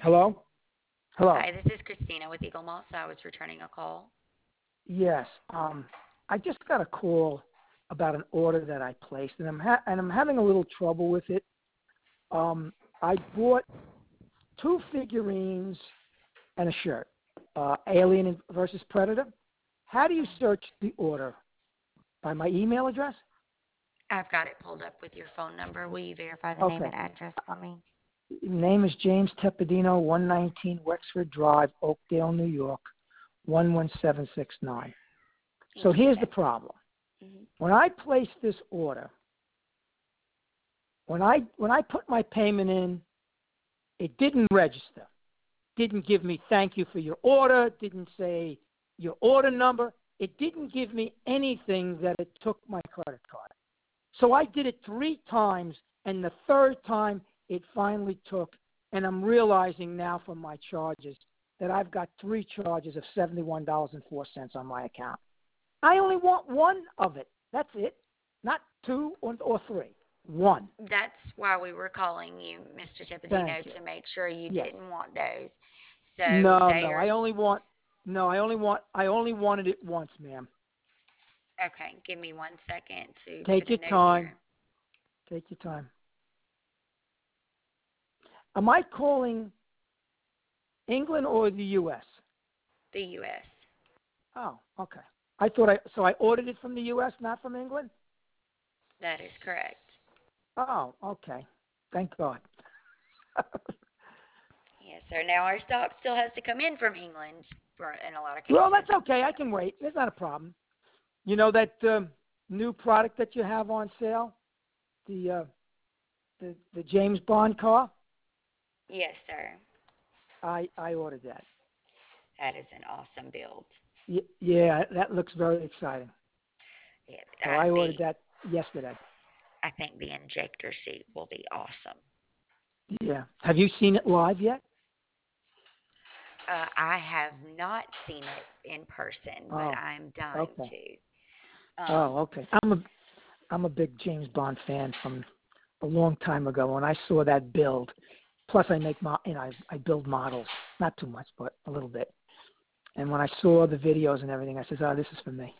Hello? Hello. Hi, this is Christina with Eagle Moss. I was returning a call. Yes. I just got a call about an order that I placed, and I'm having a little trouble with it. I bought two figurines and a shirt, Alien versus Predator. How do you search the order? By my email address? I've got it pulled up with your phone number. Will you verify the name Okay. and address for me? Name is James Tepedino, 119 Wexford Drive, Oakdale, New York, 11769. So Thank you, here's the sir. problem. hmm When I placed this order, when I put my payment in, it didn't register. Didn't give me thank you for your order, didn't say your order number. It didn't give me anything that it took my credit card. So I did it 3 times, and the third time it finally took, and I'm realizing now from my charges that I've got 3 charges of $71.04 on my account. I only want one of it. That's it. Not two or three. One. That's why we were calling you, Mr. Thank Tippadino, you. to make sure you Yes. didn't want those. So No, they no. are, I only wanted it once, ma'am. okay, give me 1 second to Take put a your note time. here. Take your time. Am I calling England or the U.S.? The U.S. Oh, okay. So I ordered it from the U.S., not from England? That is correct. Oh, okay. Thank God. Yes, sir. Now our stock still has to come in from England for in a lot of Well, that's cases. okay. So I can wait. There's not a problem. You know that new product that you have on sale, the the James Bond car. yes, sir. I ordered that. That is an awesome build. Yeah, that looks very exciting. Yeah, So I ordered that yesterday. I think the injector seat will be awesome. Yeah. Have you seen it live yet? I have not seen it in person, but Oh, I'm dying okay. to. Oh, okay. I'm a big James Bond fan from a long time ago when I saw that build. Plus, I make I build models, not too much, but a little bit. And when I saw the videos and everything, I said, "Oh, this is for me."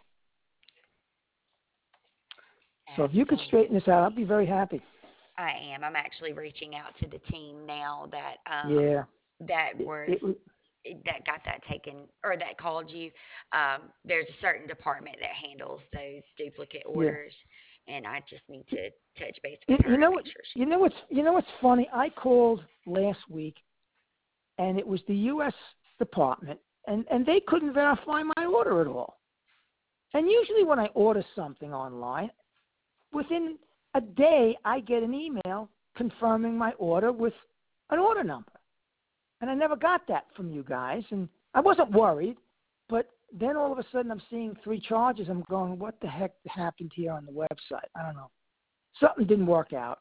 So if you could straighten this Absolutely. out, I'd be very happy. I am. I'm actually reaching out to the team now that Yeah. that It, it was that got that taken or that called you. There's a certain department that handles those duplicate yeah. orders, and I just need to touch base You, with you her and know make what? sure You she's know on. what's funny? I called last week, and it was the U.S. department, and they couldn't verify my order at all. And usually, when I order something online, within a day, I get an email confirming my order with an order number. And I never got that from you guys. And I wasn't worried, but then all of a sudden I'm seeing 3 charges. I'm going, what the heck happened here on the website? I don't know. Something didn't work out.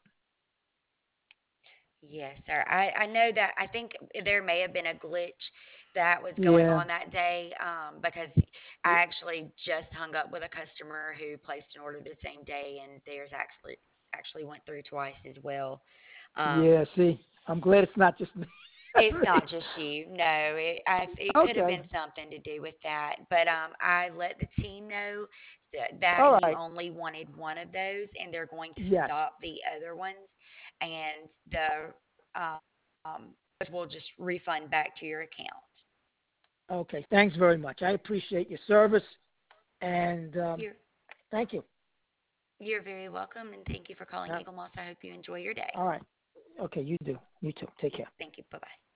Yes, sir. I know that I think there may have been a glitch that was going Yeah. on that day because I actually just hung up with a customer who placed an order the same day, and theirs actually went through twice as well. Um, Yeah, see, I'm glad it's not just me. it's Me. not just you. No, it could have Okay. been something to do with that. But I let the team know that All you right. only wanted one of those, and they're going to Yes. stop the other ones, and the those will just refund back to your account. Okay. Thanks very much. I appreciate your service, and You're thank you. you're very welcome, and thank you for calling Uh, Eagle Moss. I hope you enjoy your day. all right. Okay, you do. You too. Take care. Thank you. Bye bye.